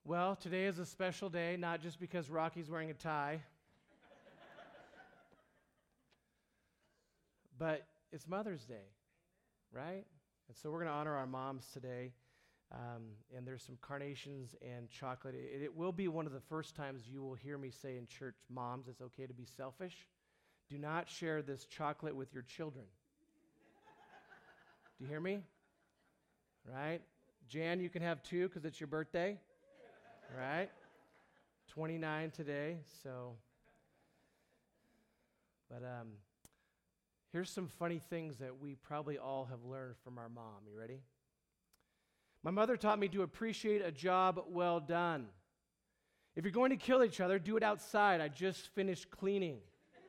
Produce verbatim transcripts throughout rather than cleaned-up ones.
Well, today is a special day, not just because Rocky's wearing a tie, but it's Mother's Day, right? And so we're going to honor our moms today. Um, and there's some carnations and chocolate. It, it will be one of the first times you will hear me say in church, moms, it's okay to be selfish. Do not share this chocolate with your children. Do you hear me? Right? Jan, you can have two because it's your birthday. Right? twenty-nine today, so. But um, here's some funny things that we probably all have learned from our mom. You ready? My mother taught me to appreciate a job well done. If you're going to kill each other, do it outside. I just finished cleaning.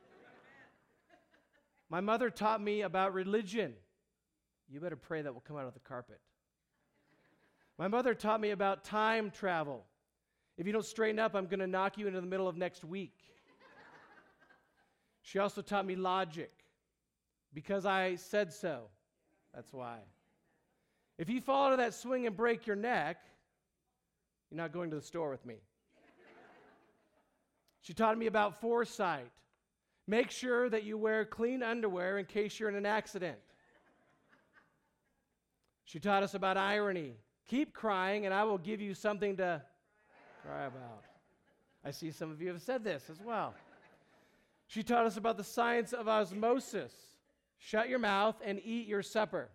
My mother taught me about religion. You better pray that will come out of the carpet. My mother taught me about time travel. If you don't straighten up, I'm going to knock you into the middle of next week. She also taught me logic. Because I said so. That's why. If you fall out of that swing and break your neck, you're not going to the store with me. She taught me about foresight. Make sure that you wear clean underwear in case you're in an accident. She taught us about irony. Keep crying and I will give you something to cry about. I see some of you have said this as well. She taught us about the science of osmosis. Shut your mouth and eat your supper.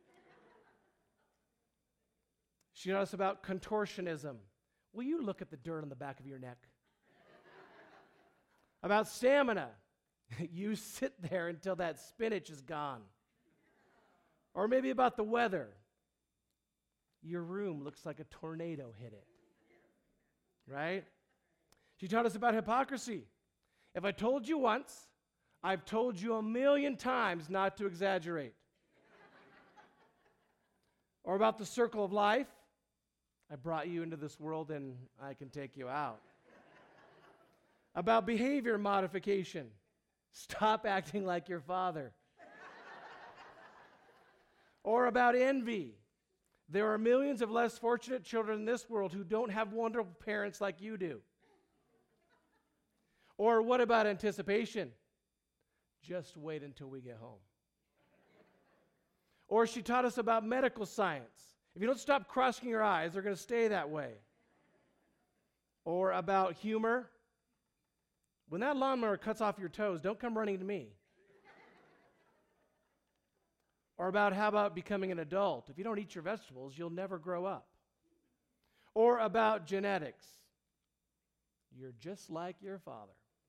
She taught us about contortionism. Will you look at the dirt on the back of your neck? About stamina. You sit there until that spinach is gone. Or maybe about the weather. Your room looks like a tornado hit it. Right? She taught us about hypocrisy. If I told you once, I've told you a million times not to exaggerate. Or about the circle of life. I brought you into this world and I can take you out. About behavior modification. Stop acting like your father. Or about envy. There are millions of less fortunate children in this world who don't have wonderful parents like you do. Or what about anticipation? Just wait until we get home. Or she taught us about medical science. If you don't stop crossing your eyes, they're going to stay that way. Or about humor. When that lawnmower cuts off your toes, don't come running to me. Or about how about becoming an adult? If you don't eat your vegetables, you'll never grow up. Or about genetics. You're just like your father.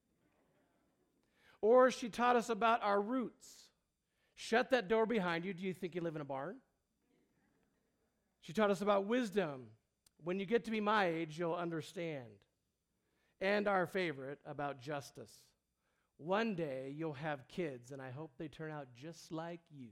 Or she taught us about our roots. Shut that door behind you. Do you think you live in a barn? She taught us about wisdom. When you get to be my age, you'll understand. And our favorite, about justice. One day you'll have kids, and I hope they turn out just like you.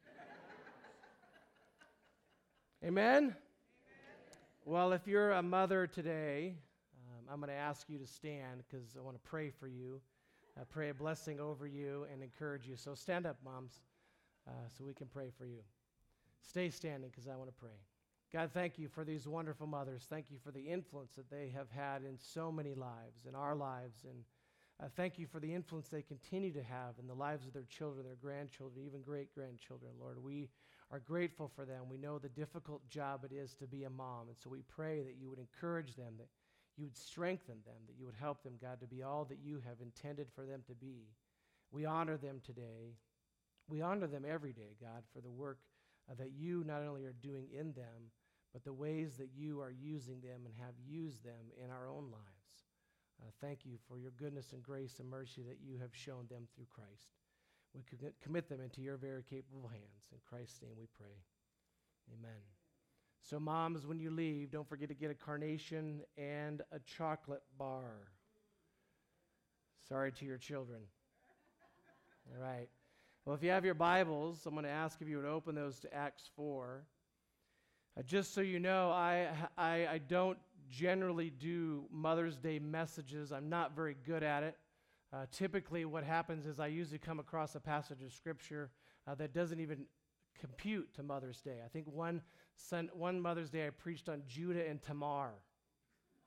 Amen? Amen? Well, if you're a mother today, um, I'm going to ask you to stand because I want to pray for you. I pray a blessing over you and encourage you. So stand up, moms, uh, so we can pray for you. Stay standing because I want to pray. God, thank you for these wonderful mothers. Thank you for the influence that they have had in so many lives, in our lives. And uh, thank you for the influence they continue to have in the lives of their children, their grandchildren, even great-grandchildren. Lord, we are grateful for them. We know the difficult job it is to be a mom. And so we pray that you would encourage them, that you would strengthen them, that you would help them, God, to be all that you have intended for them to be. We honor them today. We honor them every day, God, for the work uh, that you not only are doing in them, but the ways that you are using them and have used them in our own lives. Uh, thank you for your goodness and grace and mercy that you have shown them through Christ. We commit, commit them into your very capable hands. In Christ's name we pray. Amen. So moms, when you leave, don't forget to get a carnation and a chocolate bar. Sorry to your children. All right. Well, if you have your Bibles, I'm going to ask if you would open those to Acts four. Uh, just so you know, I, I, I don't generally do Mother's Day messages. I'm not very good at it. Uh, typically what happens is I usually come across a passage of Scripture uh, that doesn't even compute to Mother's Day. I think one, son, one Mother's Day I preached on Judah and Tamar.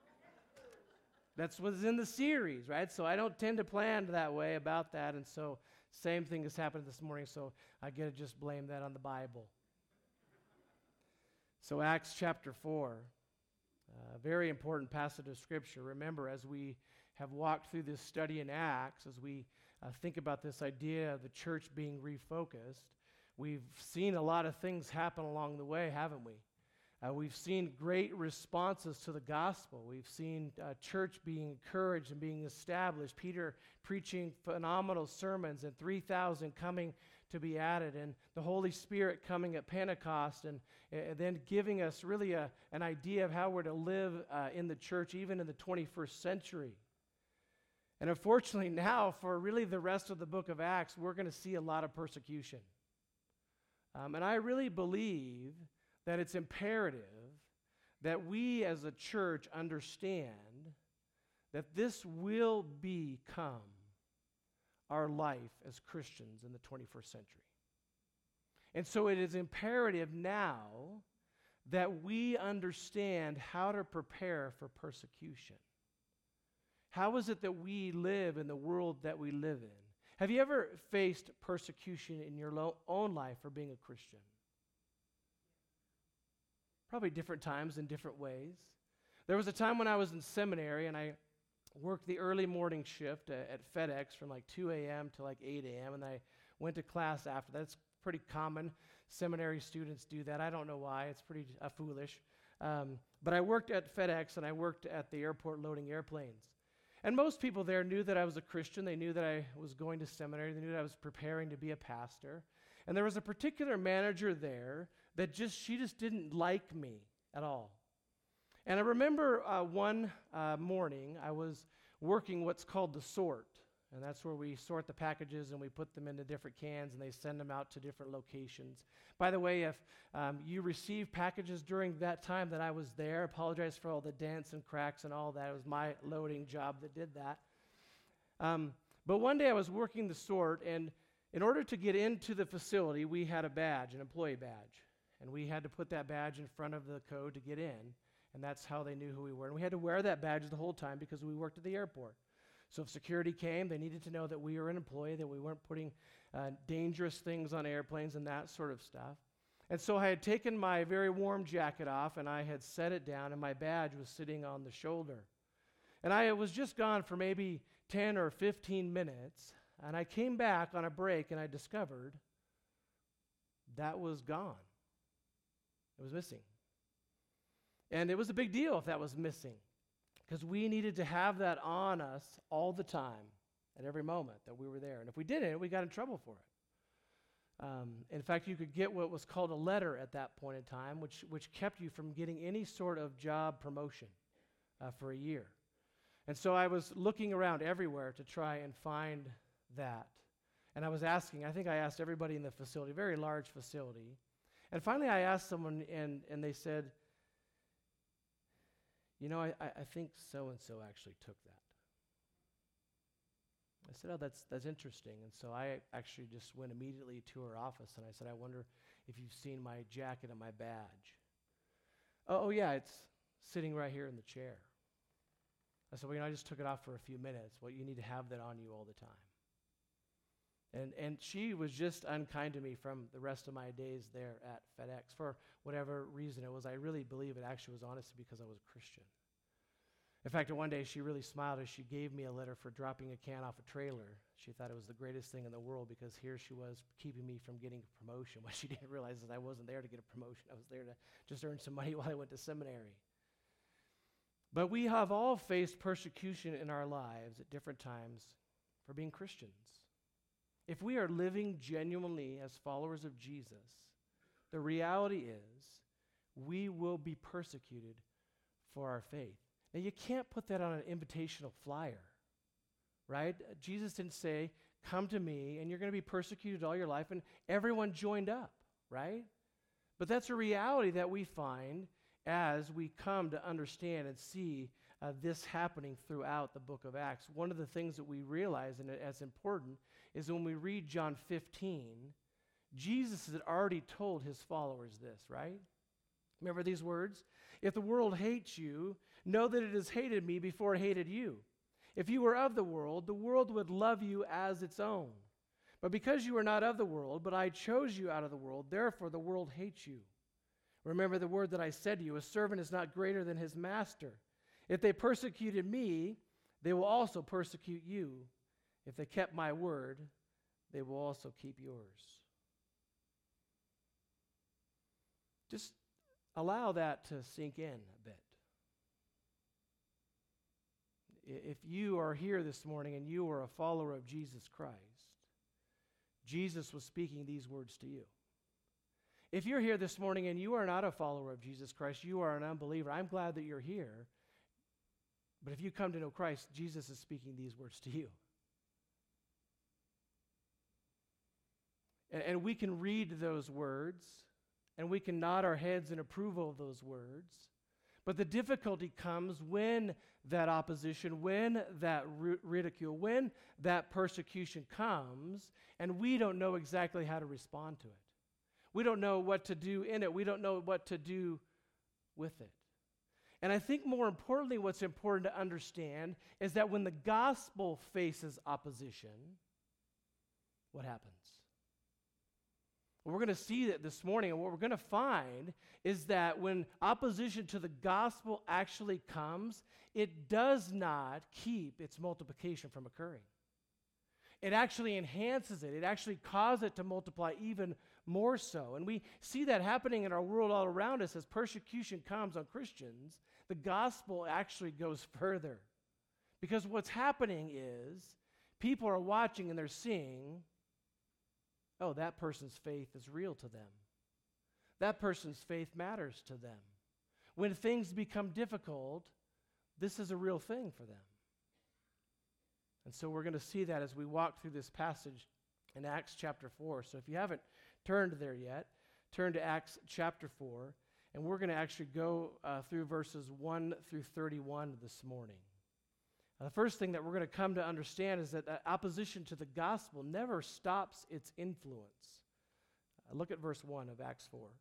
That's what's in the series, right? So I don't tend to plan that way about that, and so same thing has happened this morning, so I get to just blame that on the Bible. So Acts chapter four, a very important passage of Scripture. Remember, as we have walked through this study in Acts, as we uh, think about this idea of the church being refocused, we've seen a lot of things happen along the way, haven't we? Uh, we've seen great responses to the gospel. We've seen uh, church being encouraged and being established. Peter preaching phenomenal sermons and three thousand coming to be added, and the Holy Spirit coming at Pentecost, and, and then giving us really a, an idea of how we're to live uh, in the church even in the twenty-first century. And unfortunately now, for really the rest of the book of Acts, we're going to see a lot of persecution. Um, and I really believe that it's imperative that we as a church understand that this will become our life as Christians in the twenty-first century. And so it is imperative now that we understand how to prepare for persecution. How is it that we live in the world that we live in? Have you ever faced persecution in your lo- own life for being a Christian? Probably different times in different ways. There was a time when I was in seminary and I worked the early morning shift at, at FedEx from like two a.m. to like eight a.m. and I went to class after that. It's pretty common. Seminary students do that. I don't know why. It's pretty uh, foolish. Um, but I worked at FedEx and I worked at the airport loading airplanes. And most people there knew that I was a Christian. They knew that I was going to seminary. They knew that I was preparing to be a pastor. And there was a particular manager there that just, she just didn't like me at all. And I remember uh, one uh, morning, I was working what's called the sort. And that's where we sort the packages and we put them into different cans and they send them out to different locations. By the way, if um, you receive packages during that time that I was there, apologize for all the dents and cracks and all that. It was my loading job that did that. Um, but one day I was working the sort, and in order to get into the facility, we had a badge, an employee badge. And we had to put that badge in front of the code to get in. And that's how they knew who we were. And we had to wear that badge the whole time because we worked at the airport. So if security came, they needed to know that we were an employee, that we weren't putting uh, dangerous things on airplanes and that sort of stuff. And so I had taken my very warm jacket off, and I had set it down, and my badge was sitting on the shoulder. And I was just gone for maybe ten or fifteen minutes, and I came back on a break, and I discovered that was gone. It was missing. And it was a big deal if that was missing, because we needed to have that on us all the time, at every moment that we were there. And if we didn't, we got in trouble for it. Um, in fact, you could get what was called a letter at that point in time, which, which kept you from getting any sort of job promotion uh, for a year. And so I was looking around everywhere to try and find that. And I was asking, I think I asked everybody in the facility, very large facility. And finally I asked someone, and, and they said, you know, I, I think so-and-so actually took that. I said, oh, that's that's interesting. And so I actually just went immediately to her office, and I said, I wonder if you've seen my jacket and my badge. Oh, oh yeah, it's sitting right here in the chair. I said, well, you know, I just took it off for a few minutes. Well, you need to have that on you all the time. And and she was just unkind to me from the rest of my days there at FedEx. For whatever reason it was, I really believe it actually was honestly because I was a Christian. In fact, one day she really smiled as she gave me a letter for dropping a can off a trailer. She thought it was the greatest thing in the world because here she was keeping me from getting a promotion. What she didn't realize is I wasn't there to get a promotion. I was there to just earn some money while I went to seminary. But we have all faced persecution in our lives at different times for being Christians. If we are living genuinely as followers of Jesus, the reality is we will be persecuted for our faith. Now, you can't put that on an invitational flyer, right? Jesus didn't say, come to me, and you're going to be persecuted all your life, and everyone joined up, right? But that's a reality that we find as we come to understand and see uh, this happening throughout the book of Acts. One of the things that we realize, and as important, is when we read John fifteen, Jesus had already told his followers this, right? Remember these words? If the world hates you, know that it has hated me before it hated you. If you were of the world, the world would love you as its own. But because you are not of the world, but I chose you out of the world, therefore the world hates you. Remember the word that I said to you, a servant is not greater than his master. If they persecuted me, they will also persecute you. If they kept my word, they will also keep yours. Just allow that to sink in a bit. If you are here this morning and you are a follower of Jesus Christ, Jesus was speaking these words to you. If you're here this morning and you are not a follower of Jesus Christ, you are an unbeliever, I'm glad that you're here. But if you come to know Christ, Jesus is speaking these words to you. And, and we can read those words, and we can nod our heads in approval of those words. But the difficulty comes when that opposition, when that ri- ridicule, when that persecution comes, and we don't know exactly how to respond to it. We don't know what to do in it. We don't know what to do with it. And I think more importantly, what's important to understand is that when the gospel faces opposition, what happens? Well, we're going to see that this morning, and what we're going to find is that when opposition to the gospel actually comes, it does not keep its multiplication from occurring. It actually enhances it. It actually causes it to multiply even more so. And we see that happening in our world all around us as persecution comes on Christians. The gospel actually goes further. Because what's happening is people are watching and they're seeing, oh, that person's faith is real to them. That person's faith matters to them. When things become difficult, this is a real thing for them. And so we're going to see that as we walk through this passage in Acts chapter four. So if you haven't turned there yet, turn to Acts chapter four, and we're going to actually go uh, through verses one through thirty-one this morning. Now, the first thing that we're going to come to understand is that uh, opposition to the gospel never stops its influence. Uh, look at verse one of Acts four.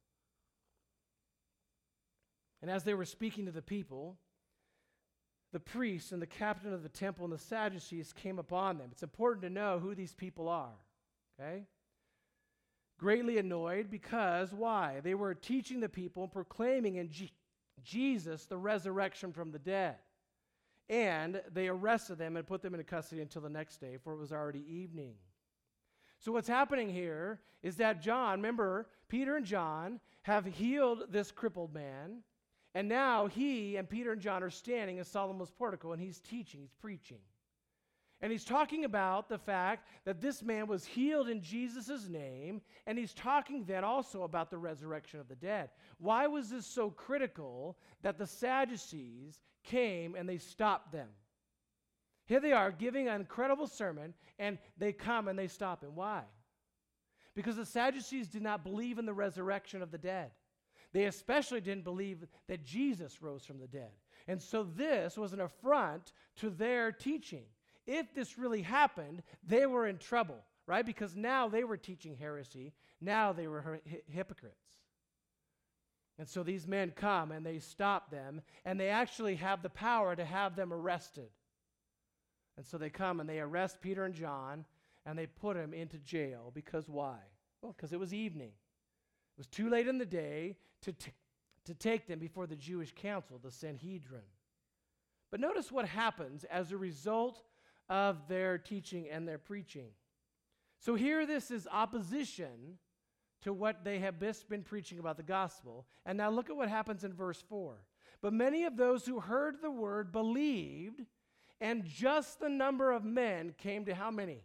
And as they were speaking to the people, the priests and the captain of the temple and the Sadducees came upon them. It's important to know who these people are, okay? Greatly annoyed because, why? They were teaching the people and proclaiming in G- Jesus the resurrection from the dead. And they arrested them and put them into custody until the next day, for it was already evening. So what's happening here is that John, remember, Peter and John have healed this crippled man, and now he and Peter and John are standing in Solomon's portico, and he's teaching, he's preaching. And he's talking about the fact that this man was healed in Jesus' name, and he's talking then also about the resurrection of the dead. Why was this so critical that the Sadducees came and they stopped them? Here they are giving an incredible sermon, and they come and they stop him. Why? Because the Sadducees did not believe in the resurrection of the dead. They especially didn't believe that Jesus rose from the dead. And so this was an affront to their teaching. If this really happened, they were in trouble, right? Because now they were teaching heresy. Now they were hi- hypocrites. And so these men come and they stop them, and they actually have the power to have them arrested. And so they come and they arrest Peter and John, and they put them into jail. Because why? Well, because it was evening. It was too late in the day to, t- to take them before the Jewish council, the Sanhedrin. But notice what happens as a result of their teaching and their preaching. So here this is opposition to what they have just been preaching about the gospel. And now look at what happens in verse four. But many of those who heard the word believed, and just the number of men came to how many?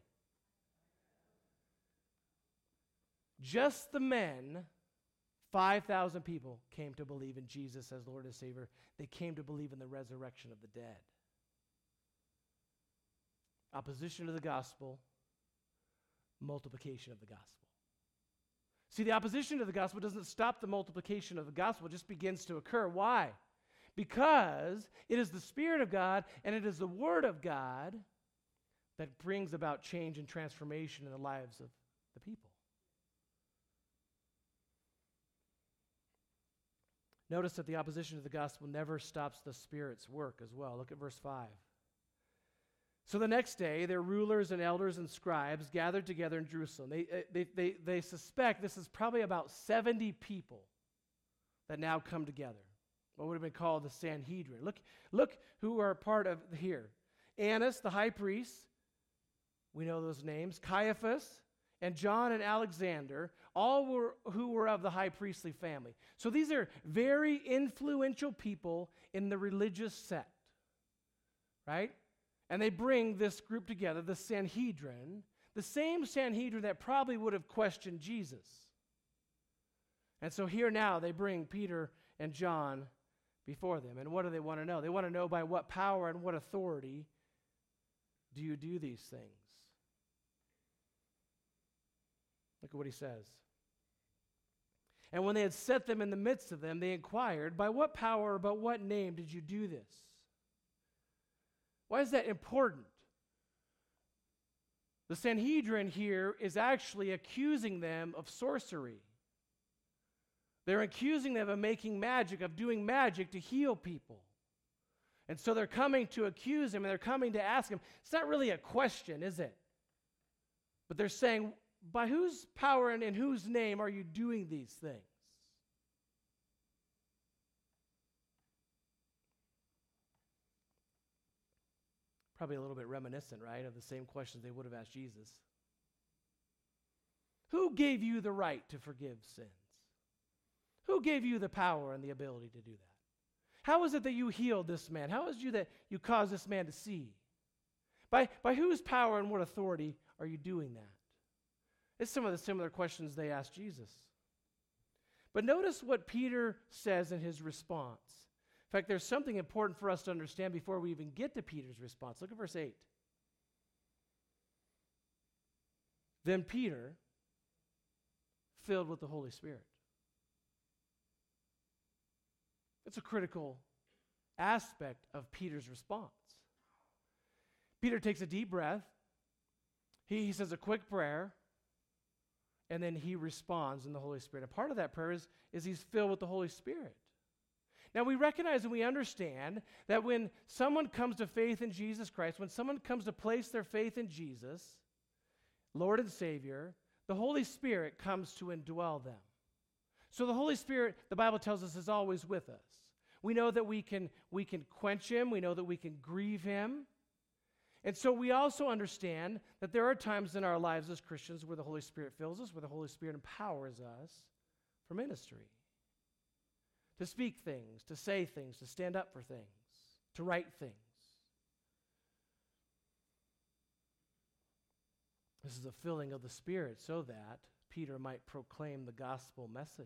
Just the men, five thousand people came to believe in Jesus as Lord and Savior. They came to believe in the resurrection of the dead. Opposition to the gospel, multiplication of the gospel. See, the opposition to the gospel doesn't stop the multiplication of the gospel, it just begins to occur. Why? Because it is the Spirit of God and it is the Word of God that brings about change and transformation in the lives of the people. Notice that the opposition to the gospel never stops the Spirit's work as well. Look at verse five. So the next day, their rulers and elders and scribes gathered together in Jerusalem. They, they, they, they suspect this is probably about seventy people that now come together. What would have been called the Sanhedrin. Look, look who are part of here. Annas, the high priest, we know those names, Caiaphas, and John and Alexander, all were who were of the high priestly family. So these are very influential people in the religious sect, right? And they bring this group together, the Sanhedrin, the same Sanhedrin that probably would have questioned Jesus. And so here now they bring Peter and John before them. And what do they want to know? They want to know by what power and what authority do you do these things? Look at what he says. And when they had set them in the midst of them, they inquired, by what power or by what name did you do this? Why is that important? The Sanhedrin here is actually accusing them of sorcery. They're accusing them of making magic, of doing magic to heal people. And so they're coming to accuse him, and they're coming to ask him. It's not really a question, is it? But they're saying, by whose power and in whose name are you doing these things? Probably a little bit reminiscent, right, of the same questions they would have asked Jesus. Who gave you the right to forgive sins? Who gave you the power and the ability to do that? How is it that you healed this man? How is it that you caused this man to see? By, by whose power and what authority are you doing that? It's some of the similar questions they asked Jesus. But notice what Peter says in his response. In fact, there's something important for us to understand before we even get to Peter's response. Look at verse eight. Then Peter, filled with the Holy Spirit. It's a critical aspect of Peter's response. Peter takes a deep breath. He, he says a quick prayer. And then he responds in the Holy Spirit. A part of that prayer is, is he's filled with the Holy Spirit. Now we recognize and we understand that when someone comes to faith in Jesus Christ, when someone comes to place their faith in Jesus, Lord and Savior, the Holy Spirit comes to indwell them. So the Holy Spirit, the Bible tells us, is always with us. We know that we can, we can quench him. We know that we can grieve him. And so we also understand that there are times in our lives as Christians where the Holy Spirit fills us, where the Holy Spirit empowers us for ministry. To speak things, to say things, to stand up for things, to write things. This is a filling of the Spirit so that Peter might proclaim the gospel message.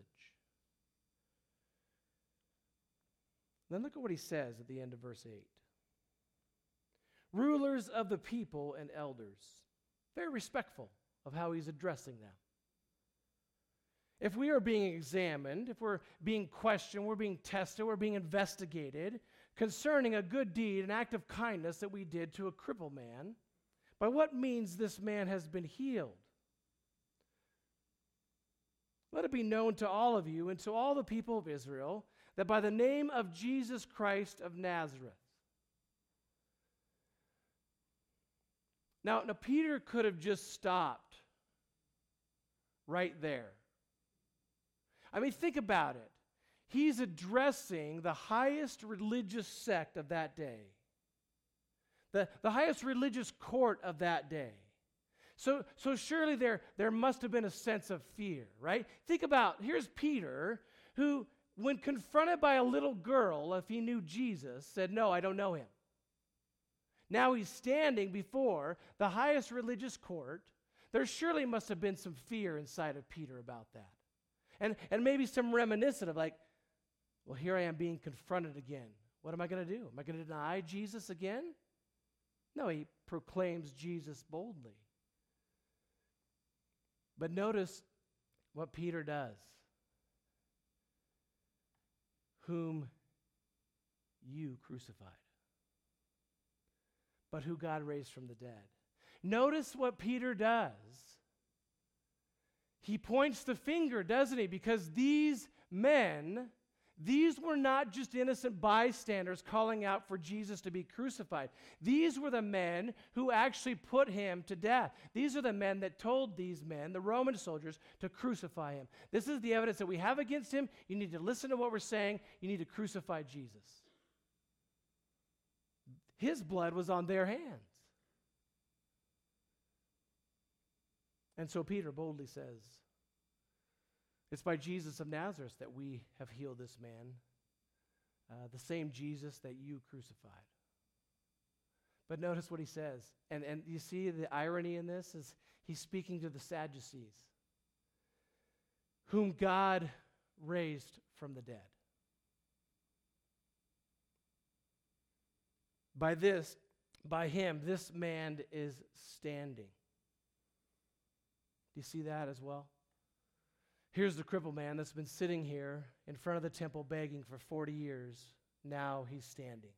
Then look at what he says at the end of verse eight. Rulers of the people and elders. Very respectful of how he's addressing them. If we are being examined, if we're being questioned, we're being tested, we're being investigated concerning a good deed, an act of kindness that we did to a crippled man, by what means this man has been healed? Let it be known to all of you and to all the people of Israel that by the name of Jesus Christ of Nazareth. Now, now Peter could have just stopped right there. I mean, think about it. He's addressing the highest religious sect of that day, the, the highest religious court of that day. So, so surely there, there must have been a sense of fear, right? Think about, here's Peter, who, when confronted by a little girl, if he knew Jesus, said, no, I don't know him. Now he's standing before the highest religious court. There surely must have been some fear inside of Peter about that. And, and maybe some reminiscent of like, well, here I am being confronted again. What am I going to do? Am I going to deny Jesus again? No, he proclaims Jesus boldly. But notice what Peter does. Whom you crucified, but who God raised from the dead. Notice what Peter does. He points the finger, doesn't he? Because these men, These were not just innocent bystanders calling out for Jesus to be crucified. These were the men who actually put him to death. These are the men that told these men, the Roman soldiers, to crucify him. This is the evidence that we have against him. You need to listen to what we're saying. You need to crucify Jesus. His blood was on their hands. And so Peter boldly says, it's by Jesus of Nazareth that we have healed this man, uh, the same Jesus that you crucified. But notice what he says. And, and you see the irony in this is he's speaking to the Sadducees, whom God raised from the dead. By this, by him, this man is standing. Do you see that as well? Here's the crippled man that's been sitting here in front of the temple begging for forty years. Now he's standing.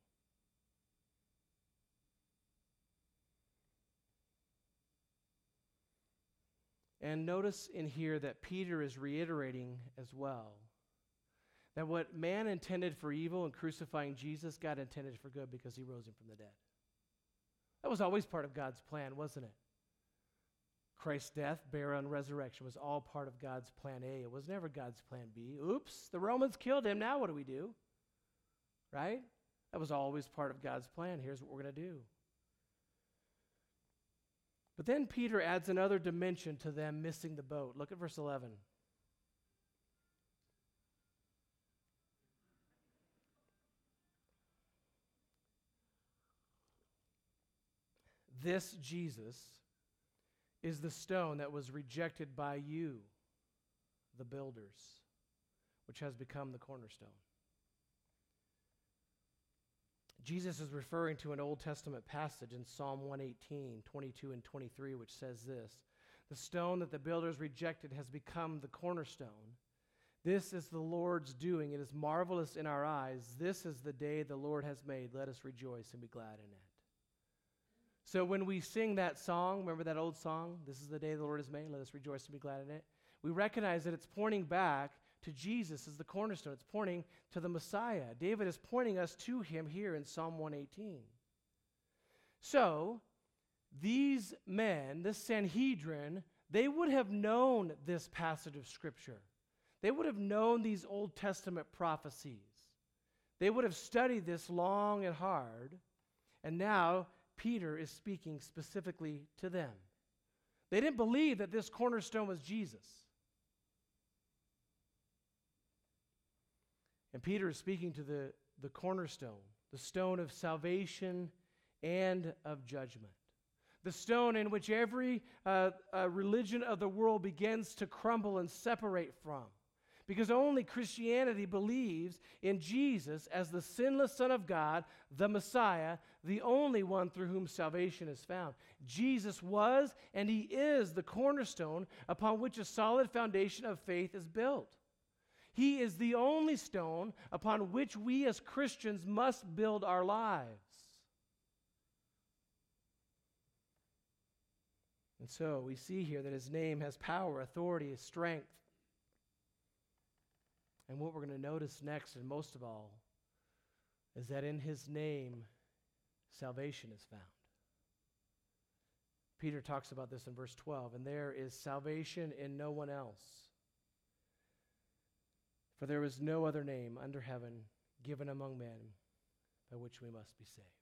And notice in here that Peter is reiterating as well that what man intended for evil in crucifying Jesus, God intended for good because he rose him from the dead. That was always part of God's plan, wasn't it? Christ's death, burial, and resurrection was all part of God's plan A. It was never God's plan B. Oops, the Romans killed him. Now what do we do? Right? That was always part of God's plan. Here's what we're going to do. But then Peter adds another dimension to them missing the boat. Look at verse eleven. This Jesus is the stone that was rejected by you, the builders, which has become the cornerstone. Jesus is referring to an Old Testament passage in Psalm one eighteen, twenty-two and twenty-three, which says this: the stone that the builders rejected has become the cornerstone. This is the Lord's doing. It is marvelous in our eyes. This is the day the Lord has made. Let us rejoice and be glad in it. So when we sing that song, remember that old song, this is the day the Lord has made, let us rejoice and be glad in it, we recognize that it's pointing back to Jesus as the cornerstone. It's pointing to the Messiah. David is pointing us to him here in Psalm one eighteen. So these men, this Sanhedrin, they would have known this passage of Scripture. They would have known these Old Testament prophecies. They would have studied this long and hard, and now Peter is speaking specifically to them. They didn't believe that this cornerstone was Jesus. And Peter is speaking to the, the cornerstone, the stone of salvation and of judgment. The stone in which every uh, uh, religion of the world begins to crumble and separate from. Because only Christianity believes in Jesus as the sinless Son of God, the Messiah, the only one through whom salvation is found. Jesus was and he is the cornerstone upon which a solid foundation of faith is built. He is the only stone upon which we as Christians must build our lives. And so we see here that his name has power, authority, strength. And what we're going to notice next, and most of all, is that in his name, salvation is found. Peter talks about this in verse twelve, and there is salvation in no one else. For there is no other name under heaven given among men by which we must be saved.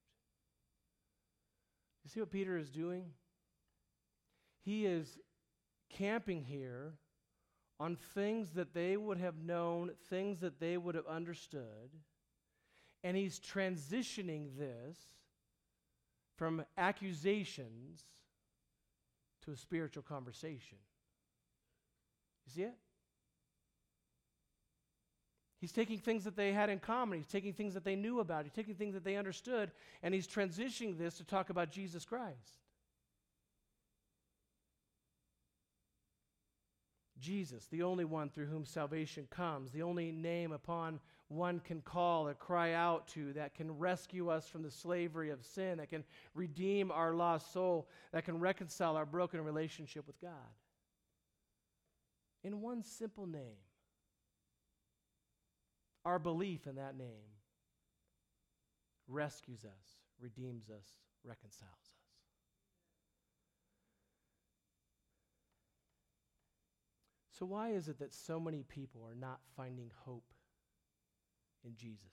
You see what Peter is doing? He is camping here on things that they would have known, things that they would have understood, and he's transitioning this from accusations to a spiritual conversation. You see it? He's taking things that they had in common. He's taking things that they knew about. He's taking things that they understood, and he's transitioning this to talk about Jesus Christ. Jesus, the only one through whom salvation comes, the only name upon one can call or cry out to that can rescue us from the slavery of sin, that can redeem our lost soul, that can reconcile our broken relationship with God. In one simple name. Our belief in that name rescues us, redeems us, reconciles us. So why is it that so many people are not finding hope in Jesus?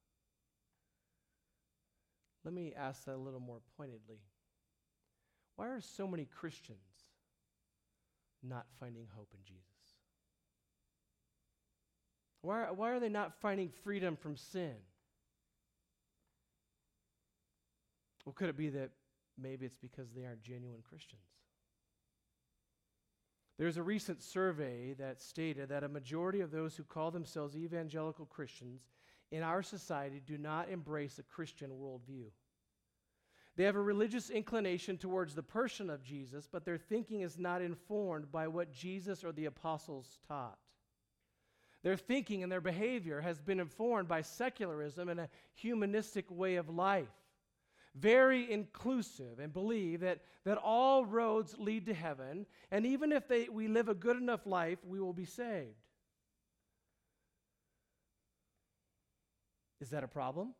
Let me ask that a little more pointedly. Why are so many Christians not finding hope in Jesus? Why, why are they not finding freedom from sin? Well, could it be that maybe it's because they aren't genuine Christians? There's a recent survey that stated that a majority of those who call themselves evangelical Christians in our society do not embrace a Christian worldview. They have a religious inclination towards the person of Jesus, but their thinking is not informed by what Jesus or the apostles taught. Their thinking and their behavior has been informed by secularism and a humanistic way of life. Very inclusive, and believe that, that all roads lead to heaven, and even if they, we live a good enough life, we will be saved. Is that a problem?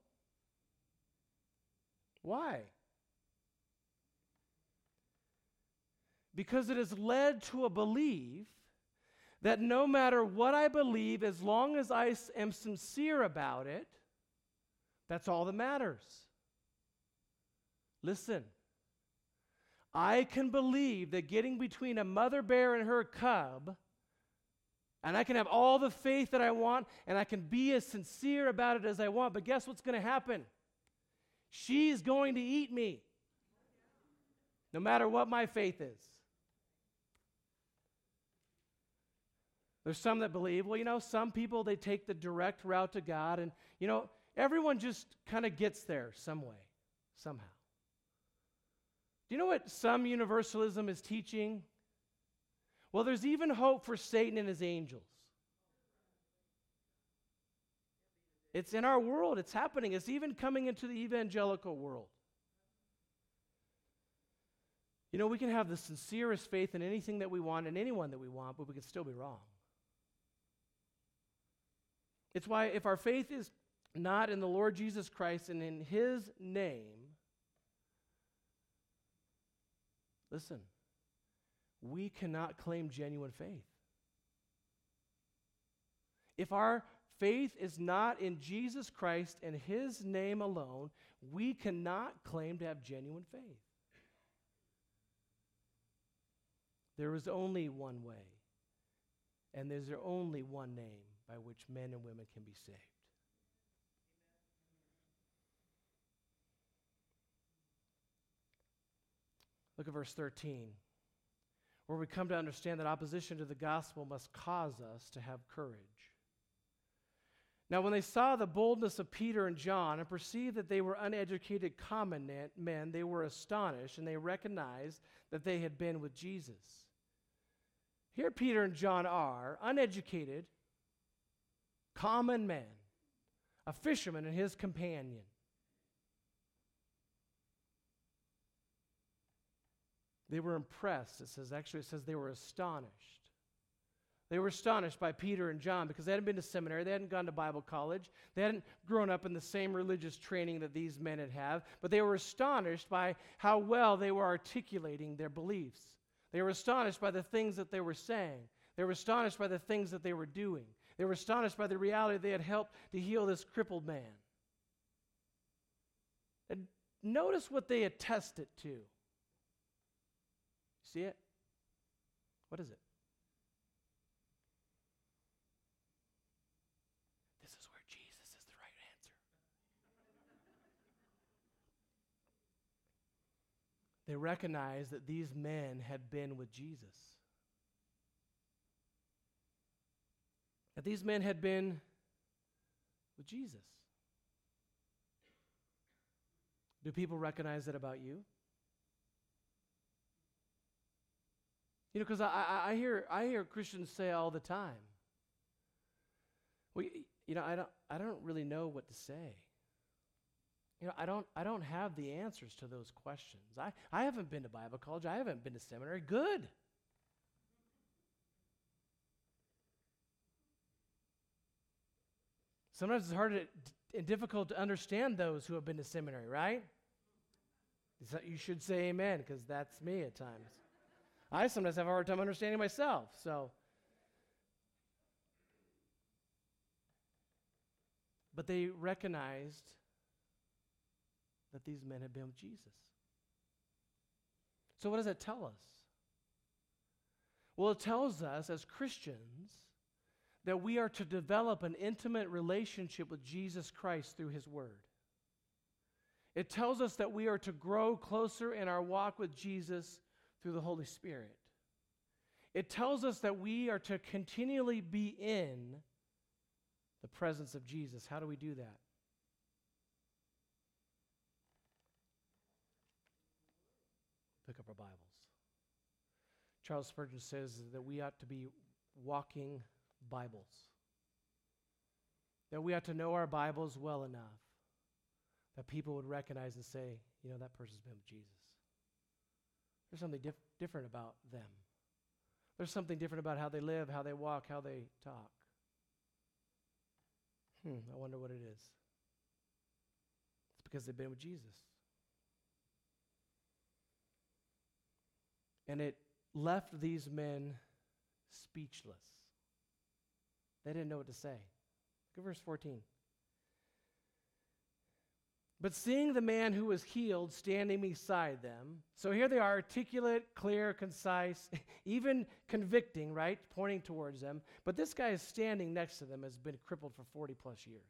Why? Because it has led to a belief that no matter what I believe, as long as I am sincere about it, that's all that matters. Listen, I can believe that getting between a mother bear and her cub, and I can have all the faith that I want, and I can be as sincere about it as I want, but guess what's going to happen? She's going to eat me, no matter what my faith is. There's some that believe, well, you know, some people, they take the direct route to God, and, you know, everyone just kind of gets there some way, somehow. Do you know what some universalism is teaching? Well, there's even hope for Satan and his angels. It's in our world. It's happening. It's even coming into the evangelical world. You know, we can have the sincerest faith in anything that we want and anyone that we want, but we can still be wrong. It's why if our faith is not in the Lord Jesus Christ and in his name, listen, we cannot claim genuine faith. If our faith is not in Jesus Christ and his name alone, we cannot claim to have genuine faith. There is only one way, and there's only one name by which men and women can be saved. Look at verse thirteen, where we come to understand that opposition to the gospel must cause us to have courage. Now, when they saw the boldness of Peter and John and perceived that they were uneducated common men, they were astonished, and they recognized that they had been with Jesus. Here Peter and John are uneducated, common men, a fisherman and his companion. They were impressed. It says, actually, it says they were astonished. They were astonished by Peter and John because they hadn't been to seminary, they hadn't gone to Bible college, they hadn't grown up in the same religious training that these men had had, but they were astonished by how well they were articulating their beliefs. They were astonished by the things that they were saying. They were astonished by the things that they were doing. They were astonished by the reality they had helped to heal this crippled man. And notice what they attested to. See it? What is it? This is where Jesus is the right answer. They recognized that these men had been with Jesus. That these men had been with Jesus. Do people recognize that about you? You know, because I, I, I hear I hear Christians say all the time, well, you know, I don't I don't really know what to say. You know, I don't I don't have the answers to those questions. I, I haven't been to Bible college. I haven't been to seminary. Good. Sometimes it's hard to, and difficult to understand those who have been to seminary, right? You should say amen, because that's me at times. I sometimes have a hard time understanding myself, so. But they recognized that these men had been with Jesus. So what does that tell us? Well, it tells us as Christians that we are to develop an intimate relationship with Jesus Christ through his word. It tells us that we are to grow closer in our walk with Jesus through the Holy Spirit. It tells us that we are to continually be in the presence of Jesus. How do we do that? Pick up our Bibles. Charles Spurgeon says that we ought to be walking Bibles. That we ought to know our Bibles well enough that people would recognize and say, you know, that person's been with Jesus. There's something dif- different about them. There's something different about how they live, how they walk, how they talk. Hmm, I wonder what it is. It's because they've been with Jesus. And it left these men speechless. They didn't know what to say. Look at verse fourteen. But seeing the man who was healed standing beside them, so here they are, articulate, clear, concise, even convicting, right? Pointing towards them. But this guy is standing next to them, has been crippled for forty plus years.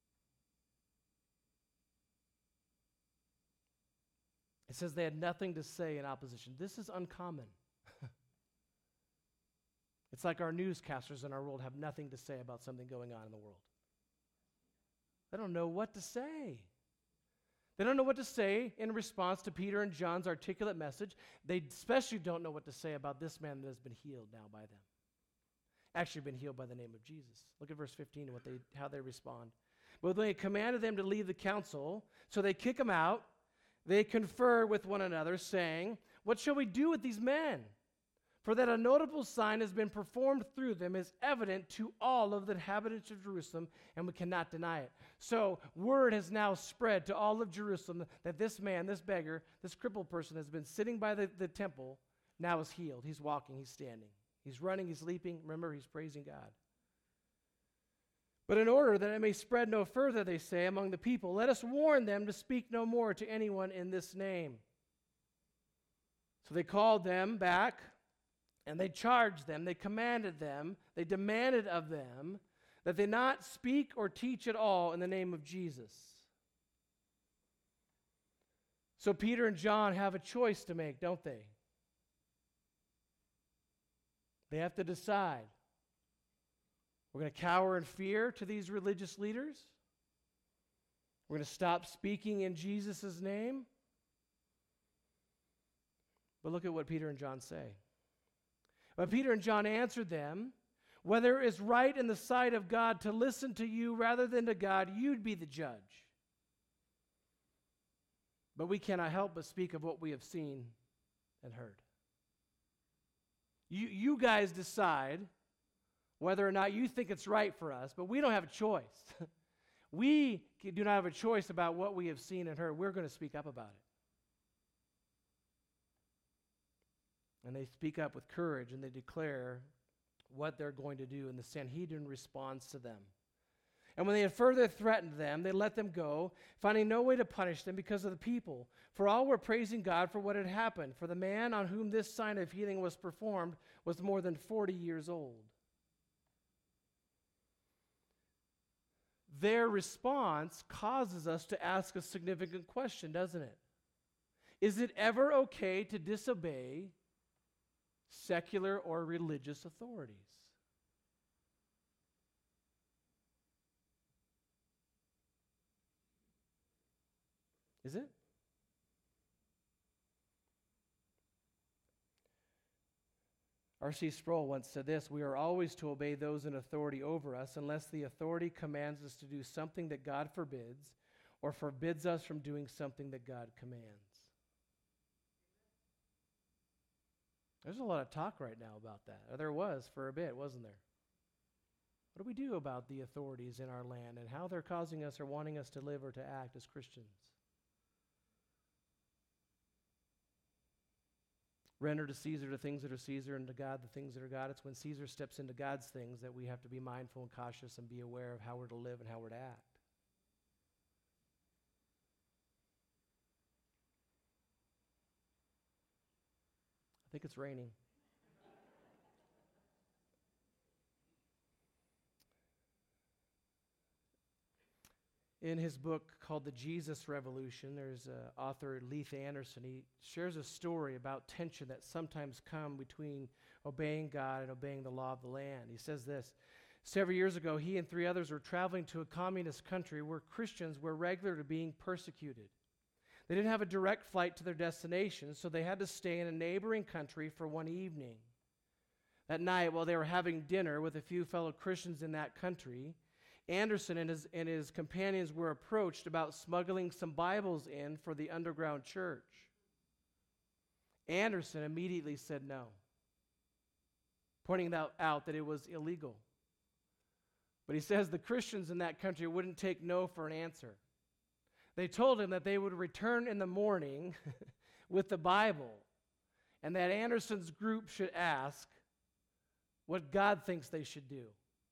It says they had nothing to say in opposition. This is uncommon. It's like our newscasters in our world have nothing to say about something going on in the world. They don't know what to say. They don't know what to say in response to Peter and John's articulate message. They especially don't know what to say about this man that has been healed now by them. Actually been healed by the name of Jesus. Look at verse fifteen, what they, how they respond. But when they commanded them to leave the council, so they kick them out, they confer with one another, saying, what shall we do with these men? For that a notable sign has been performed through them is evident to all of the inhabitants of Jerusalem, and we cannot deny it. So word has now spread to all of Jerusalem that this man, this beggar, this crippled person has been sitting by the, the temple, now is healed. He's walking, he's standing. He's running, he's leaping. Remember, he's praising God. But in order that it may spread no further, they say, among the people, let us warn them to speak no more to anyone in this name. So they called them back, and they charged them, they commanded them, they demanded of them that they not speak or teach at all in the name of Jesus. So Peter and John have a choice to make, don't they? They have to decide. We're going to cower in fear to these religious leaders. We're going to stop speaking in Jesus' name. But look at what Peter and John say. But Peter and John answered them, whether it is right in the sight of God to listen to you rather than to God, you'd be the judge. But we cannot help but speak of what we have seen and heard. You, you guys decide whether or not you think it's right for us, but we don't have a choice. We do not have a choice about what we have seen and heard. We're going to speak up about it. And they speak up with courage, and they declare what they're going to do, and the Sanhedrin responds to them. And when they had further threatened them, they let them go, finding no way to punish them because of the people. For all were praising God for what had happened, for the man on whom this sign of healing was performed was more than forty years old. Their response causes us to ask a significant question, doesn't it? Is it ever okay to disobey secular or religious authorities? Is it? R C Sproul once said this, we are always to obey those in authority over us unless the authority commands us to do something that God forbids or forbids us from doing something that God commands. There's a lot of talk right now about that. Or there was for a bit, wasn't there? What do we do about the authorities in our land and how they're causing us or wanting us to live or to act as Christians? Render to Caesar the things that are Caesar, and to God the things that are God. It's when Caesar steps into God's things that we have to be mindful and cautious and be aware of how we're to live and how we're to act. I think it's raining. In his book called The Jesus Revolution, there's uh, author Leith Anderson. He shares a story about tension that sometimes come between obeying God and obeying the law of the land. He says this: several years ago, he and three others were traveling to a communist country where Christians were regularly being persecuted. They didn't have a direct flight to their destination, so they had to stay in a neighboring country for one evening. That night, while they were having dinner with a few fellow Christians in that country, Anderson and his, and his companions were approached about smuggling some Bibles in for the underground church. Anderson immediately said no, pointing out, out that it was illegal. But he says the Christians in that country wouldn't take no for an answer. They told him that they would return in the morning with the Bible, and that Anderson's group should ask what God thinks they should do.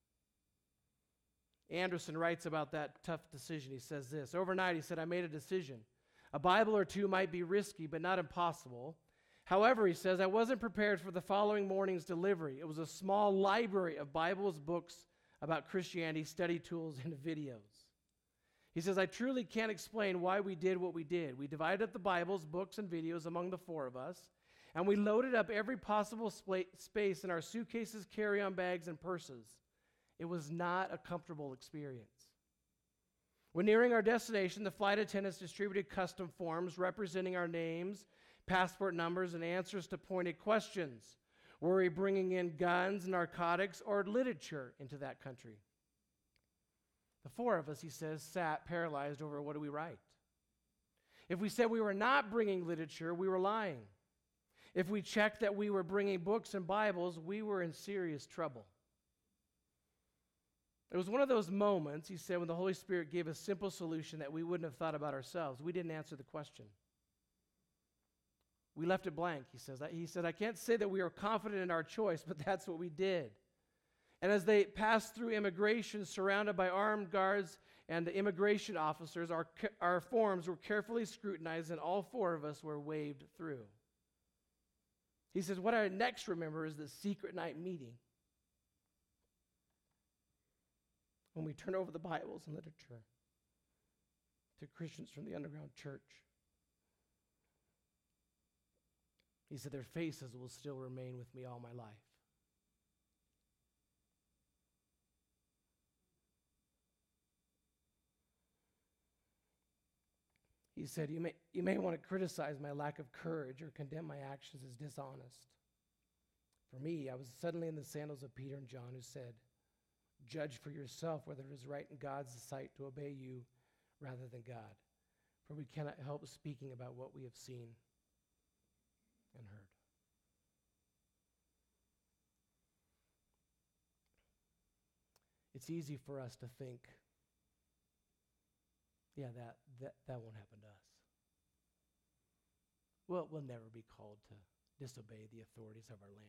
Anderson writes about that tough decision. He says this: overnight, he said, I made a decision. A Bible or two might be risky, but not impossible. However, he says, I wasn't prepared for the following morning's delivery. It was a small library of Bibles, books about Christianity, study tools, and videos. He says, I truly can't explain why we did what we did. We divided up the Bibles, books, and videos among the four of us, and we loaded up every possible spla- space in our suitcases, carry-on bags, and purses. It was not a comfortable experience. When nearing our destination, the flight attendants distributed custom forms representing our names, passport numbers, and answers to pointed questions. Were we bringing in guns, narcotics, or literature into that country? The four of us, he says, sat paralyzed over what do we write. If we said we were not bringing literature, we were lying. If we checked that we were bringing books and Bibles, we were in serious trouble. It was one of those moments, he said, when the Holy Spirit gave a simple solution that we wouldn't have thought about ourselves. We didn't answer the question. We left it blank, he says. He said, I can't say that we are confident in our choice, but that's what we did. And as they passed through immigration, surrounded by armed guards and the immigration officers, our, our forms were carefully scrutinized, and all four of us were waved through. He says, what I next remember is the secret night meeting, when we turn over the Bibles and literature to Christians from the underground church. He said, their faces will still remain with me all my life. He said, you may, you may want to criticize my lack of courage or condemn my actions as dishonest. For me, I was suddenly in the sandals of Peter and John, who said, judge for yourself whether it is right in God's sight to obey you rather than God. For we cannot help speaking about what we have seen and heard. It's easy for us to think, yeah, that, that, that won't happen to us. Well, we'll never be called to disobey the authorities of our land.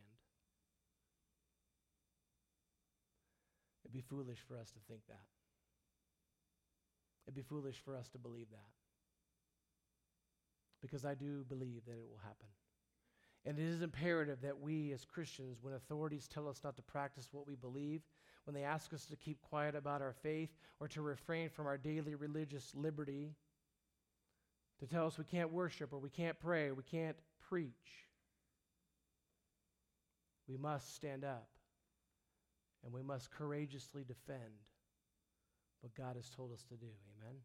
It'd be foolish for us to think that. It'd be foolish for us to believe that. Because I do believe that it will happen. And it is imperative that we as Christians, when authorities tell us not to practice what we believe, when they ask us to keep quiet about our faith or to refrain from our daily religious liberty, to tell us we can't worship or we can't pray or we can't preach, we must stand up. And we must courageously defend what God has told us to do. Amen?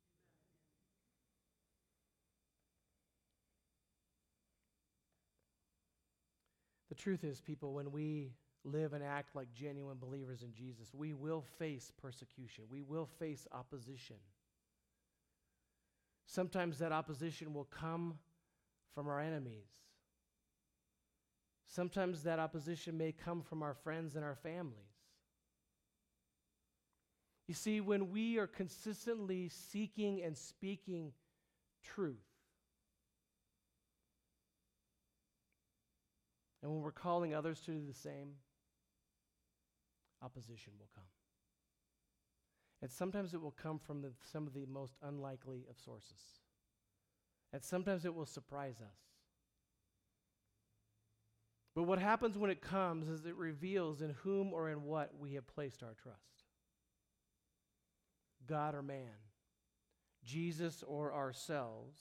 The truth is, people, when we live and act like genuine believers in Jesus, we will face persecution. We will face opposition. Sometimes that opposition will come from our enemies. Sometimes that opposition may come from our friends and our families. You see, when we are consistently seeking and speaking truth, and when we're calling others to do the same, opposition will come. And sometimes it will come from the, some of the most unlikely of sources. And sometimes it will surprise us. But what happens when it comes is it reveals in whom or in what we have placed our trust. God or man, Jesus or ourselves.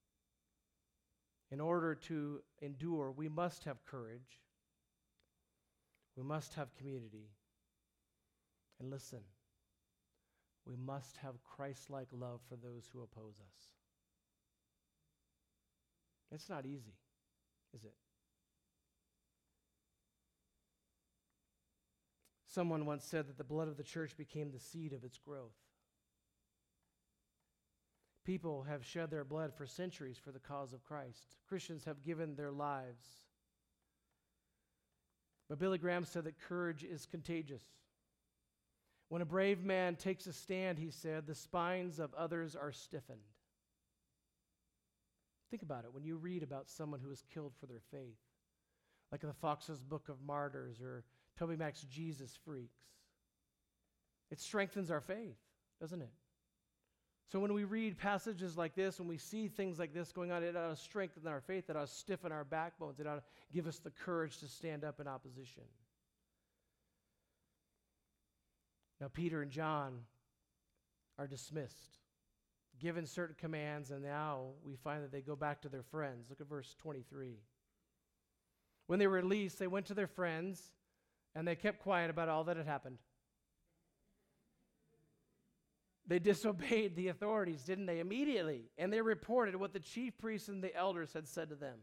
In order to endure, we must have courage. We must have community. And listen, we must have Christ-like love for those who oppose us. It's not easy, is it? Someone once said that the blood of the church became the seed of its growth. People have shed their blood for centuries for the cause of Christ. Christians have given their lives. But Billy Graham said that courage is contagious. When a brave man takes a stand, he said, the spines of others are stiffened. Think about it when you read about someone who was killed for their faith, like in the Fox's Book of Martyrs or Toby Mac's Jesus Freaks. It strengthens our faith, doesn't it? So when we read passages like this, when we see things like this going on, it ought to strengthen our faith, it ought to stiffen our backbones, it ought to give us the courage to stand up in opposition. Now, Peter and John are dismissed, given certain commands, and now we find that they go back to their friends. Look at verse twenty-three. When they were released, they went to their friends, and they kept quiet about all that had happened. They disobeyed the authorities, didn't they, immediately? And they reported what the chief priests and the elders had said to them.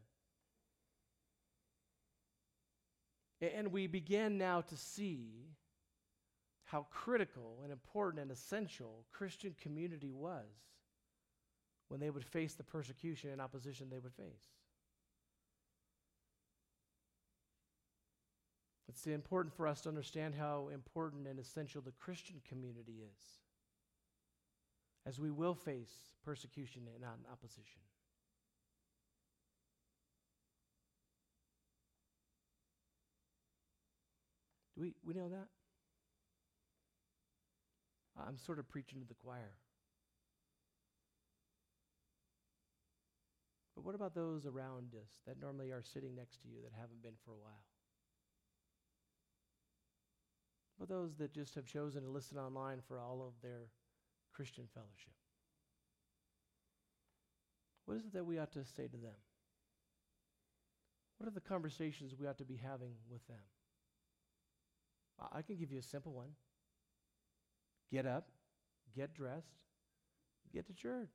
And we begin now to see how critical and important and essential Christian community was when they would face the persecution and opposition they would face. It's important for us to understand how important and essential the Christian community is, as we will face persecution and opposition. Do we, we know that? I'm sort of preaching to the choir. But what about those around us that normally are sitting next to you that haven't been for a while? What about those that just have chosen to listen online for all of their Christian fellowship? What is it that we ought to say to them? What are the conversations we ought to be having with them? I can give you a simple one. Get up, get dressed, get to church.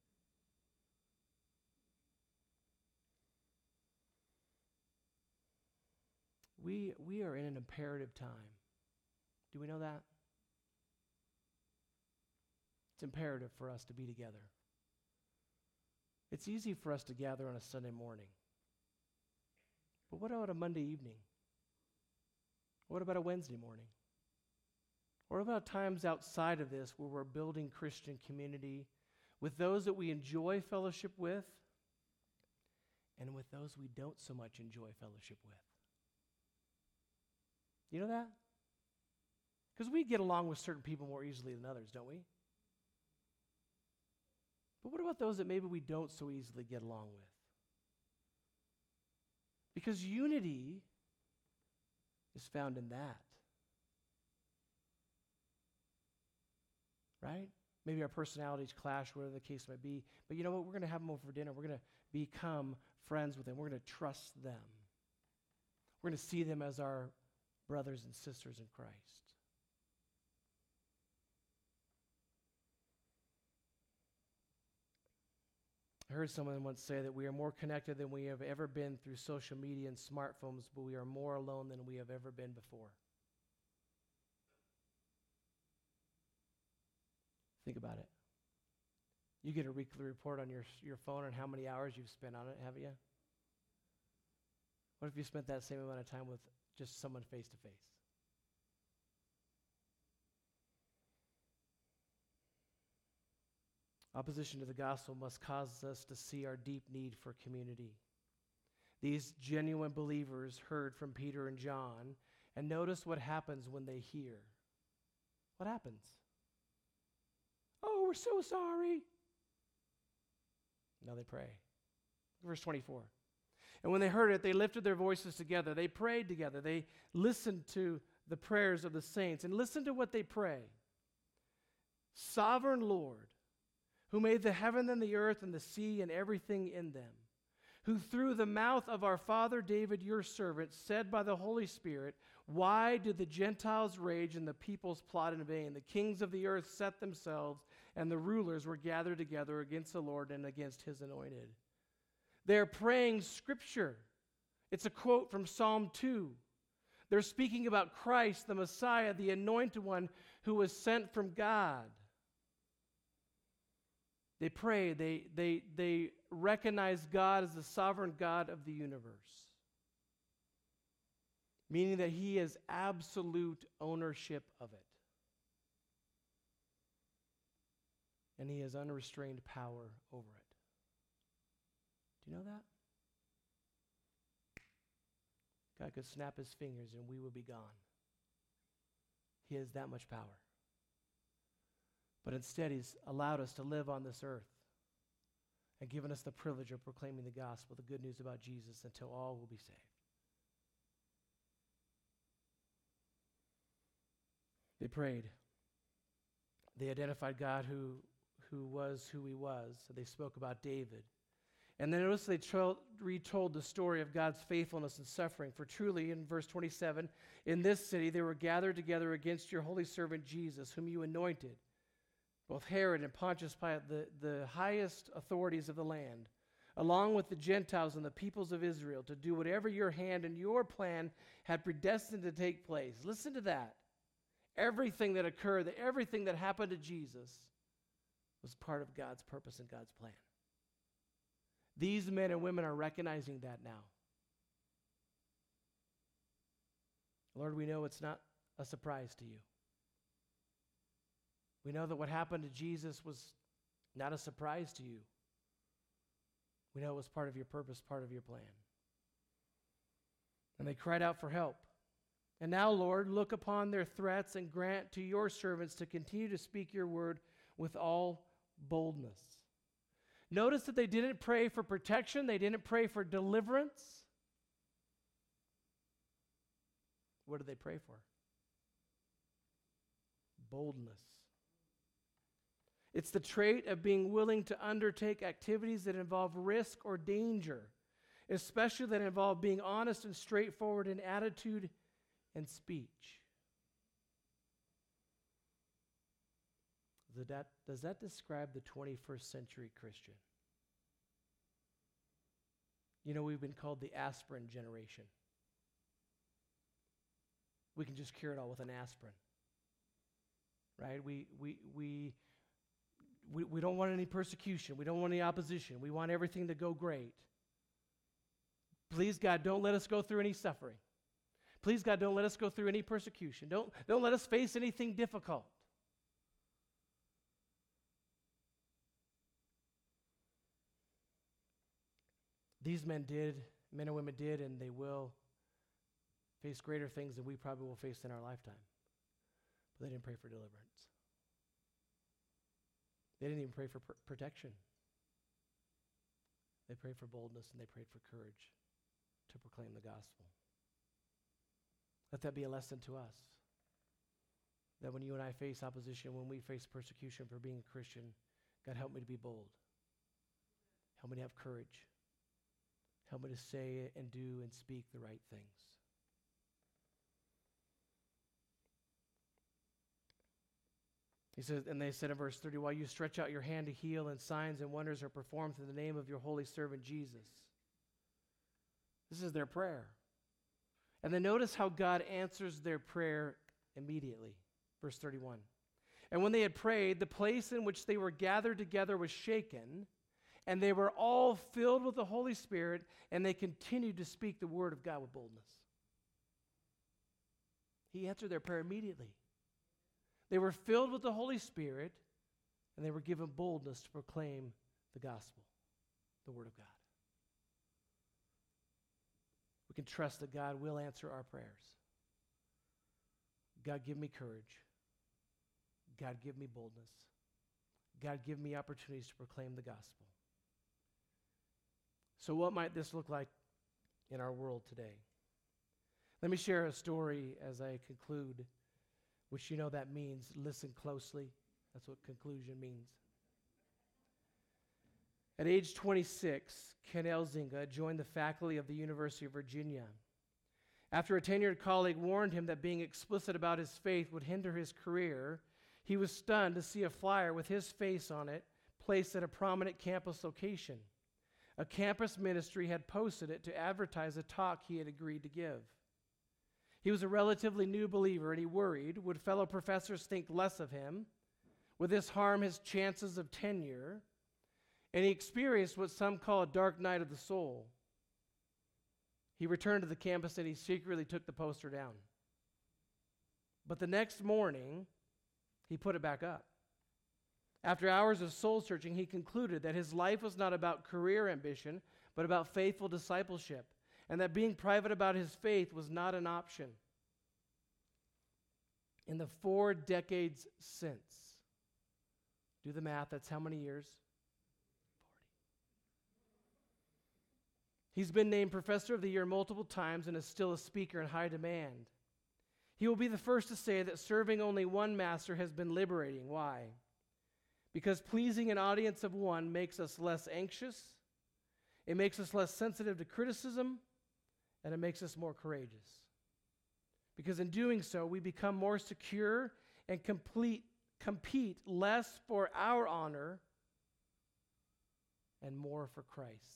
We, we are in an imperative time. Do we know that? It's imperative for us to be together. It's easy for us to gather on a Sunday morning. But what about a Monday evening? What about a Wednesday morning? What about times outside of this where we're building Christian community with those that we enjoy fellowship with and with those we don't so much enjoy fellowship with? You know that? Because we get along with certain people more easily than others, don't we? But what about those that maybe we don't so easily get along with? Because unity is found in that. Right? Maybe our personalities clash, whatever the case might be. But you know what? We're going to have them over for dinner. We're going to become friends with them. We're going to trust them. We're going to see them as our brothers and sisters in Christ. I heard someone once say that we are more connected than we have ever been through social media and smartphones, but we are more alone than we have ever been before. Think about it. You get a weekly report on your, your phone on how many hours you've spent on it, have you? What if you spent that same amount of time with just someone face to face? Opposition to the gospel must cause us to see our deep need for community. These genuine believers heard from Peter and John, and notice what happens when they hear. What happens? Oh, we're so sorry. Now they pray. Verse twenty-four. And when they heard it, they lifted their voices together. They prayed together. They listened to the prayers of the saints. And listen to what they pray. Sovereign Lord, who made the heaven and the earth and the sea and everything in them, who through the mouth of our father David, your servant, said by the Holy Spirit, why did the Gentiles rage and the peoples plot in vain? The kings of the earth set themselves, and the rulers were gathered together against the Lord and against his anointed. They're praying scripture. It's a quote from Psalm two. They're speaking about Christ, the Messiah, the anointed one who was sent from God. They pray, they, they, they recognize God as the sovereign God of the universe, meaning that he has absolute ownership of it. And he has unrestrained power over it. Do you know that? God could snap his fingers and we would be gone. He has that much power. But instead, he's allowed us to live on this earth and given us the privilege of proclaiming the gospel, the good news about Jesus, until all will be saved. They prayed. They identified God who, who was who he was. So they spoke about David. And then notice they tro- retold the story of God's faithfulness and suffering. For truly, in verse twenty-seven, in this city they were gathered together against your holy servant Jesus, whom you anointed, both Herod and Pontius Pilate, the, the highest authorities of the land, along with the Gentiles and the peoples of Israel, to do whatever your hand and your plan had predestined to take place. Listen to that. Everything that occurred, everything that happened to Jesus was part of God's purpose and God's plan. These men and women are recognizing that now. Lord, we know it's not a surprise to you. We know that what happened to Jesus was not a surprise to you. We know it was part of your purpose, part of your plan. And they cried out for help. And now, Lord, look upon their threats and grant to your servants to continue to speak your word with all boldness. Notice that they didn't pray for protection. They didn't pray for deliverance. What did they pray for? Boldness. It's the trait of being willing to undertake activities that involve risk or danger, especially that involve being honest and straightforward in attitude and speech. Does that, does that describe the twenty-first century Christian? You know, we've been called the aspirin generation. We can just cure it all with an aspirin. Right? We, we, we, we, we don't want any persecution. We don't want any opposition. We want everything to go great. Please, God, don't let us go through any suffering. Please, God, don't let us go through any persecution. Don't, don't let us face anything difficult. These men did, men and women did, and they will face greater things than we probably will face in our lifetime. But they didn't pray for deliverance. They didn't even pray for pr- protection. They prayed for boldness and they prayed for courage to proclaim the gospel. Let that be a lesson to us. That when you and I face opposition, when we face persecution for being a Christian, God, help me to be bold. Help me to have courage. Help me to say and do and speak the right things. He says, and they said in verse thirty, while you stretch out your hand to heal, and signs and wonders are performed through the name of your holy servant Jesus. This is their prayer. And then notice how God answers their prayer immediately. Verse thirty-one. And when they had prayed, the place in which they were gathered together was shaken, and they were all filled with the Holy Spirit, and they continued to speak the word of God with boldness. He answered their prayer immediately. They were filled with the Holy Spirit, and they were given boldness to proclaim the gospel, the word of God. We can trust that God will answer our prayers. God, give me courage. God, give me boldness. God, give me opportunities to proclaim the gospel. So what might this look like in our world today? Let me share a story as I conclude, which you know that means listen closely. That's what conclusion means. At age twenty-six, Ken Elzinga joined the faculty of the University of Virginia. After a tenured colleague warned him that being explicit about his faith would hinder his career, he was stunned to see a flyer with his face on it placed at a prominent campus location. A campus ministry had posted it to advertise a talk he had agreed to give. He was a relatively new believer, and he worried, would fellow professors think less of him? Would this harm his chances of tenure? And he experienced what some call a dark night of the soul. He returned to the campus and he secretly took the poster down. But the next morning, he put it back up. After hours of soul searching, he concluded that his life was not about career ambition, but about faithful discipleship, and that being private about his faith was not an option. In the four decades since, do the math, that's how many years? He's been named Professor of the Year multiple times and is still a speaker in high demand. He will be the first to say that serving only one master has been liberating. Why? Because pleasing an audience of one makes us less anxious, it makes us less sensitive to criticism, and it makes us more courageous. Because in doing so, we become more secure and complete, compete less for our honor and more for Christ's.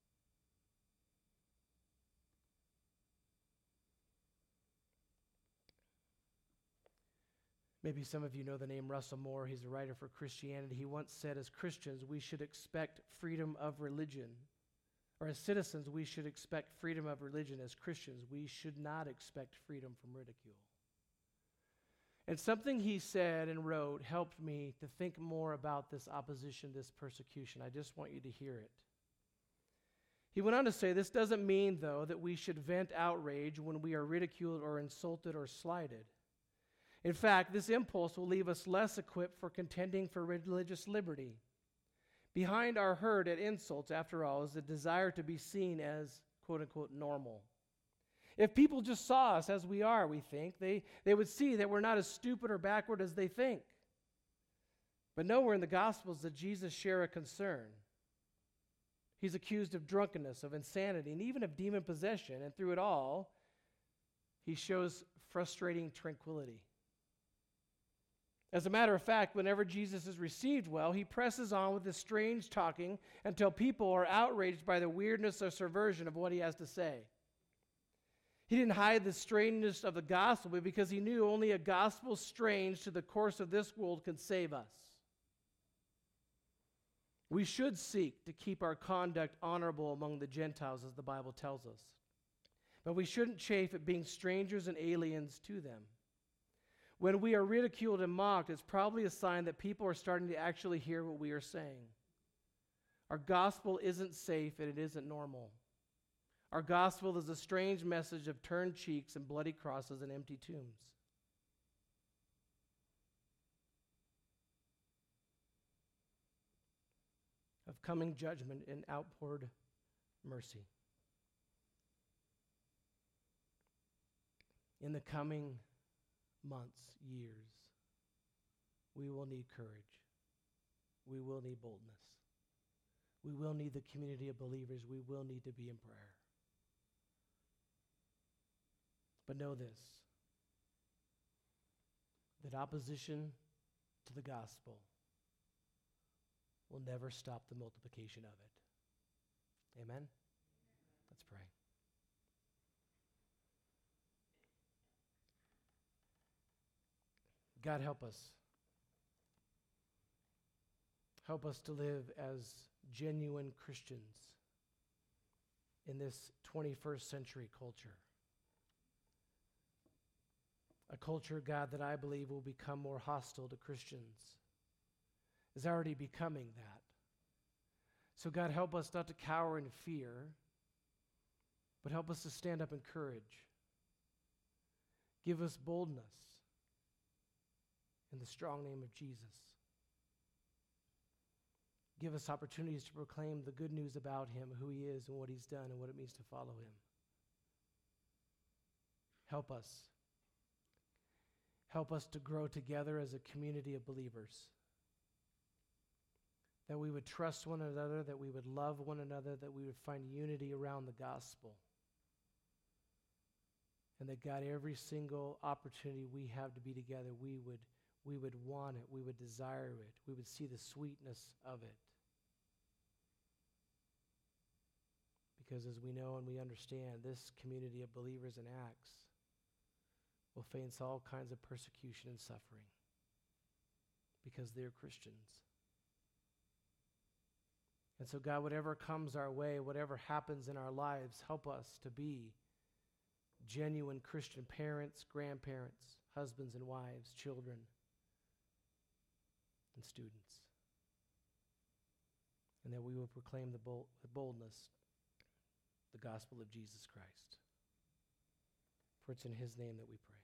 Maybe some of you know the name Russell Moore. He's a writer for Christianity. He once said, as Christians, we should expect freedom of religion. Or as citizens, we should expect freedom of religion. As Christians, we should not expect freedom from ridicule. And something he said and wrote helped me to think more about this opposition, this persecution. I just want you to hear it. He went on to say, this doesn't mean, though, that we should vent outrage when we are ridiculed or insulted or slighted. In fact, this impulse will leave us less equipped for contending for religious liberty. Behind our hurt at insults, after all, is the desire to be seen as, quote-unquote, normal. If people just saw us as we are, we think, they, they would see that we're not as stupid or backward as they think. But nowhere in the Gospels does Jesus share a concern. He's accused of drunkenness, of insanity, and even of demon possession, and through it all, he shows frustrating tranquility. As a matter of fact, whenever Jesus is received well, he presses on with this strange talking until people are outraged by the weirdness or subversion of what he has to say. He didn't hide the strangeness of the gospel, but because he knew only a gospel strange to the course of this world could save us. We should seek to keep our conduct honorable among the Gentiles, as the Bible tells us. But we shouldn't chafe at being strangers and aliens to them. When we are ridiculed and mocked, it's probably a sign that people are starting to actually hear what we are saying. Our gospel isn't safe and it isn't normal. Our gospel is a strange message of turned cheeks and bloody crosses and empty tombs. Of coming judgment and outpoured mercy. In the coming months, years, we will need courage. We will need boldness. We will need the community of believers. We will need to be in prayer. But know this, that opposition to the gospel will never stop the multiplication of it. Amen? Let's pray. God, help us. Help us to live as genuine Christians in this twenty-first century culture. A culture, God, that I believe will become more hostile to Christians is already becoming that. So God, help us not to cower in fear, but help us to stand up in courage. Give us boldness in the strong name of Jesus. Give us opportunities to proclaim the good news about him, who he is and what he's done and what it means to follow him. Help us. Help us to grow together as a community of believers. That we would trust one another, that we would love one another, that we would find unity around the gospel. And that God, every single opportunity we have to be together, we would, we would want it, we would desire it, we would see the sweetness of it. Because as we know and we understand, this community of believers in Acts will face all kinds of persecution and suffering because they're Christians. And so God, whatever comes our way, whatever happens in our lives, help us to be genuine Christian parents, grandparents, husbands and wives, children, and students. And that we will proclaim the bold, with boldness the gospel of Jesus Christ. For it's in his name that we pray.